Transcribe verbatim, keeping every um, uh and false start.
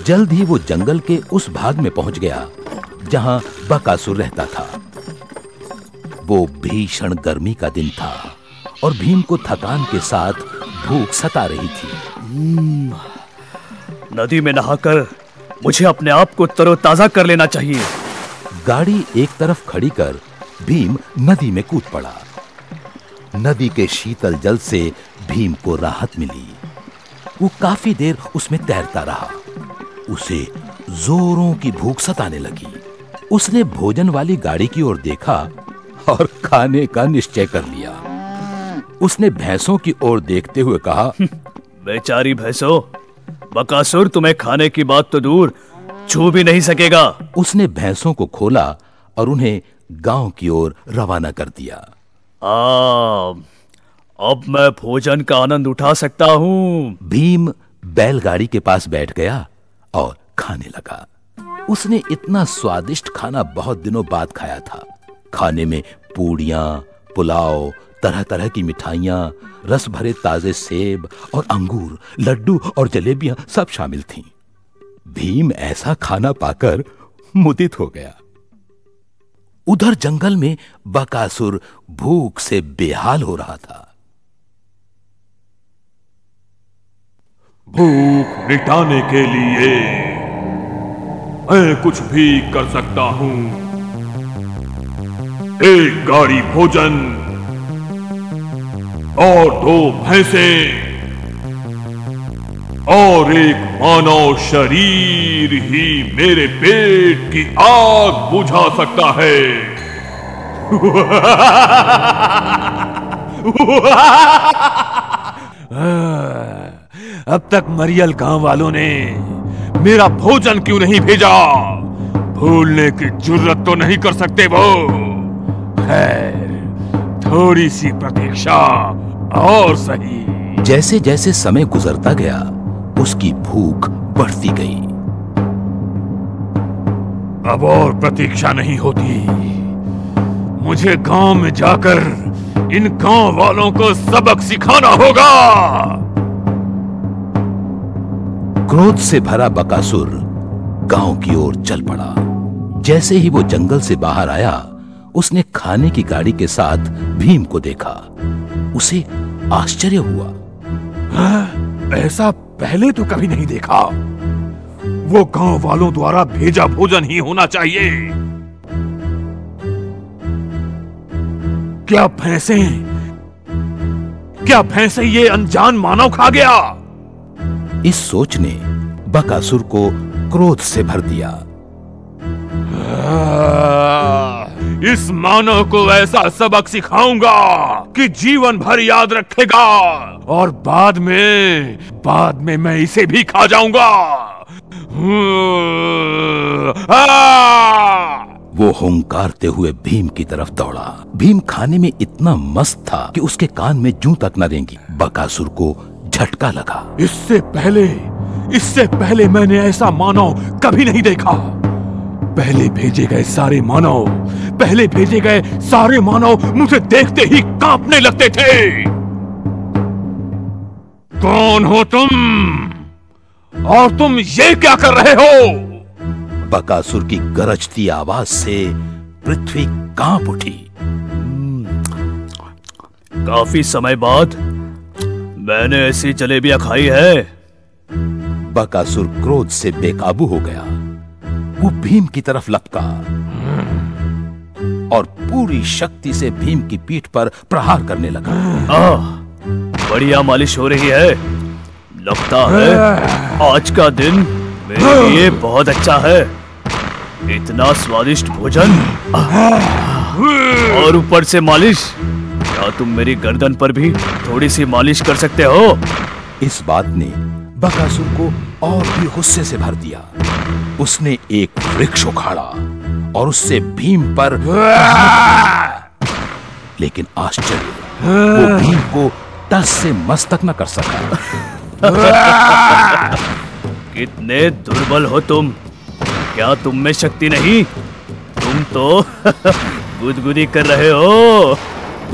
जल्द ही वो जंगल के उस भाग में पहुंच गया जहां बकासुर रहता था। वो भीषण गर्मी का दिन था और भीम को थकान के साथ भूख सता रही थी। नदी में नहाकर मुझे अपने आप को तरोताजा कर लेना चाहिए। गाड़ी एक तरफ खड़ी कर भीम नदी में कूद पड़ा। नदी के शीतल जल से भीम को राहत मिली। वो काफी देर उसमें तैरता रहा। उसे जोरों की भूख सताने लगी। उसने भोजन वाली गाड़ी की ओर देखा और खाने का निश्चय कर लिया। उसने भैंसों की ओर देखते हुए कहा, बेचारी भैंसों, बकासुर तुम्हें खाने की बात तो दूर छू भी नहीं सकेगा। उसने भैंसों को खोला और उन्हें गांव की ओर रवाना कर दिया। आ, अब मैं भोजन का आनंद उठा सकता हूँ। भीम बैलगाड़ी के पास बैठ गया और खाने लगा। उसने इतना स्वादिष्ट खाना बहुत दिनों बाद खाया था। खाने में पूड़ियां, पुलाव, तरह तरह की मिठाइयां, रस भरे ताजे सेब और अंगूर, लड्डू और जलेबियां सब शामिल थीं। भीम ऐसा खाना पाकर मुदित हो गया। उधर जंगल में बकासुर भूख से बेहाल हो रहा था। भूख मिटाने के लिए मैं कुछ भी कर सकता हूं। एक गाड़ी भोजन और दो भैंसें और एक मानव शरीर ही मेरे पेट की आग बुझा सकता है। अब तक मरियल गांव वालों ने मेरा भोजन क्यों नहीं भेजा? भूलने की जुर्रत तो नहीं कर सकते वो। खैर, थोड़ी सी प्रतीक्षा और सही। जैसे जैसे समय गुजरता गया उसकी भूख बढ़ती गई। अब और प्रतीक्षा नहीं होती। मुझे गांव में जाकर इन गांव वालों को सबक सिखाना होगा। क्रोध से भरा बकासुर गांव की ओर चल पड़ा। जैसे ही वो जंगल से बाहर आया, उसने खाने की गाड़ी के साथ भीम को देखा। उसे आश्चर्य हुआ। हाँ, ऐसा पहले तो कभी नहीं देखा। वो गांव वालों द्वारा भेजा भोजन ही होना चाहिए। क्या भैंसें क्या भैंसें ये अनजान मानव खा गया? इस सोच ने बकासुर को क्रोध से भर दिया। इस मानव को ऐसा सबक सिखाऊंगा कि जीवन भर याद रखेगा और बाद में बाद में मैं इसे भी खा जाऊंगा। वो हुंकारते हुए भीम की तरफ दौड़ा। भीम खाने में इतना मस्त था कि उसके कान में जूं तक न रेंगी। बकासुर को झटका लगा। इससे पहले इससे पहले मैंने ऐसा मानव कभी नहीं देखा। पहले भेजे गए सारे मानव पहले भेजे गए सारे मानव मुझे देखते ही कांपने लगते थे। कौन हो तुम और तुम ये क्या कर रहे हो? बकासुर की गरजती आवाज से पृथ्वी कांप उठी। काफी समय बाद मैंने ऐसी जलेबियां खाई है। बकासुर क्रोध से बेकाबू हो गया। वो भीम की तरफ लपका और पूरी शक्ति से भीम की पीठ पर प्रहार करने लगा। आह, बढ़िया मालिश हो रही है। लगता है आज का दिन मेरे लिए बहुत अच्छा है। इतना स्वादिष्ट भोजन और ऊपर से मालिश। क्या तुम मेरी गर्दन पर भी थोड़ी सी मालिश कर सकते हो? इस बात ने बकासुर को और भी गुस्से से भर दिया। उसने एक वृक्ष उखाड़ा और उससे भीम पर, लेकिन आश्चर्य, वो भीम को टस से मस्तक न कर सका। कितने दुर्बल हो तुम। क्या तुम में शक्ति नहीं? तुम तो गुदगुदी कर रहे हो।